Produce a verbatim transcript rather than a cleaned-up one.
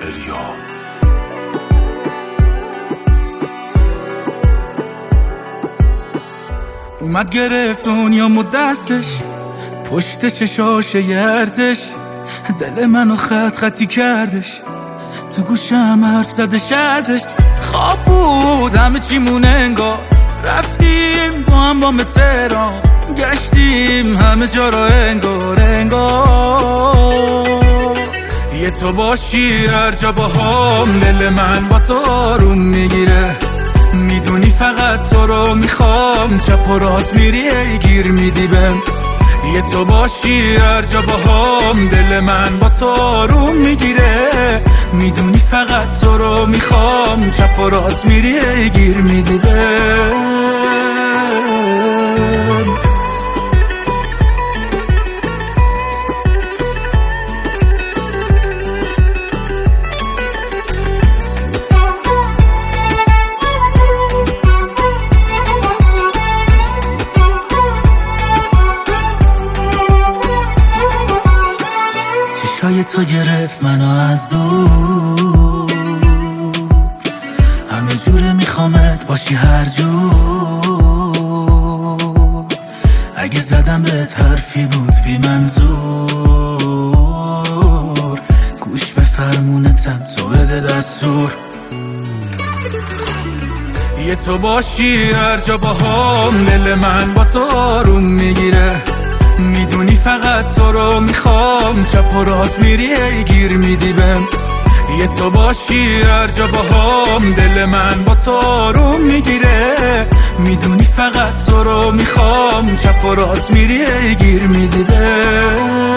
الیاد. اومد گرفت دنیامو دستش، پشت چشاش یرتش، دل منو خط خطی کردش، تو گوشم حرف زدش ازش. خواب بود همه چیمون انگار، رفتیم با هم با تهران، گشتیم همه جا را انگار انگار. یه تو باشی هر جا با هم، دل من با تو آروم میگیره، میدونی فقط تو رو میخوام، چپ و راست میری ای گیر میدی بهم. یه تو باشی هر جا با هم، دل من با تو آروم میگیره، میدونی فقط تو رو میخوام، چپ و راست میری ای گیر میدی بهم. چشای تو گرفت منو از دور، همه جوره میخوامت باشی هر جور. اگه زدم بهت حرفی بود بی منظور، گوش به فرمونتم تو بده دستور. یه تو باشی هر جا با هم، دل من با تو آروم میگیره، میدونی فقط تو رو میخوام، چپ و راست میری ای گیر میدی بهم. یه تو باشی هر جا با هم، دل من با تو آروم میگیره، میدونی فقط تو رو میخوام، چپ و راست میری ای گیر میدی بهم.